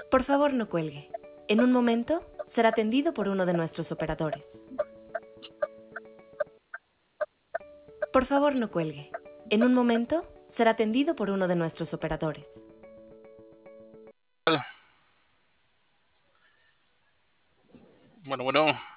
Por favor, no cuelgue. En un momento será atendido por uno de nuestros operadores. Por favor, no cuelgue. En un momento será atendido por uno de nuestros operadores. Bueno,